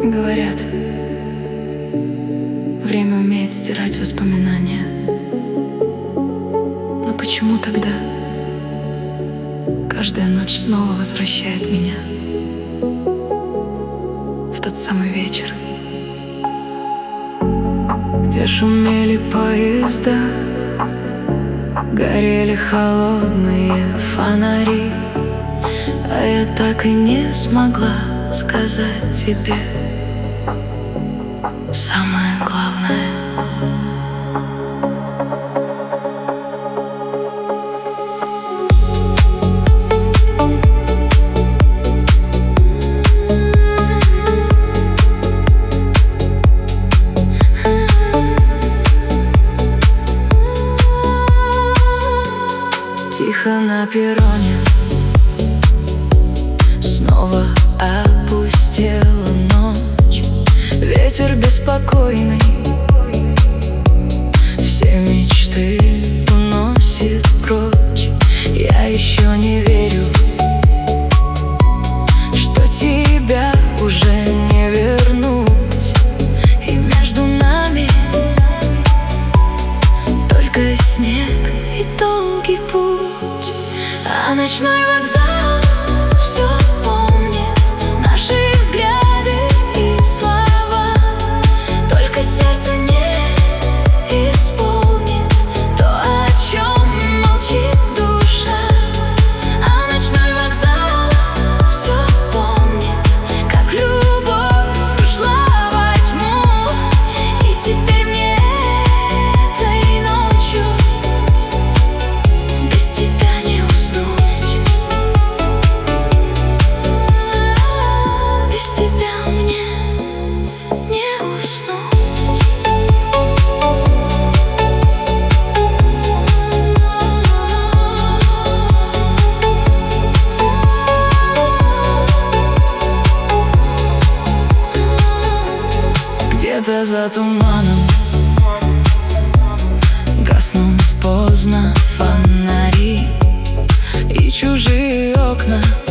Говорят, время умеет стирать воспоминания. Но почему тогда каждая ночь снова возвращает меня в тот самый вечер, где шумели поезда, горели холодные фонари, а я так и не смогла сказать тебе самое главное. Тихо на перроне снова опустела ночь. Ветер беспокойный все мечты уносит прочь. Я еще не верю, что тебя уже не вернуть. И между нами только снег и долгий путь. А ночной вокзал все помнит, наши взгляды и слова. Только сердце не исполнит то, о чем молчит душа. А ночной вокзал все помнит, как любовь ушла во тьму. И теперь мне этой ночью без тебя не уснуть. Без тебя мне не уснуть. Где-то за туманом гаснут поздно фонари, и чужие окна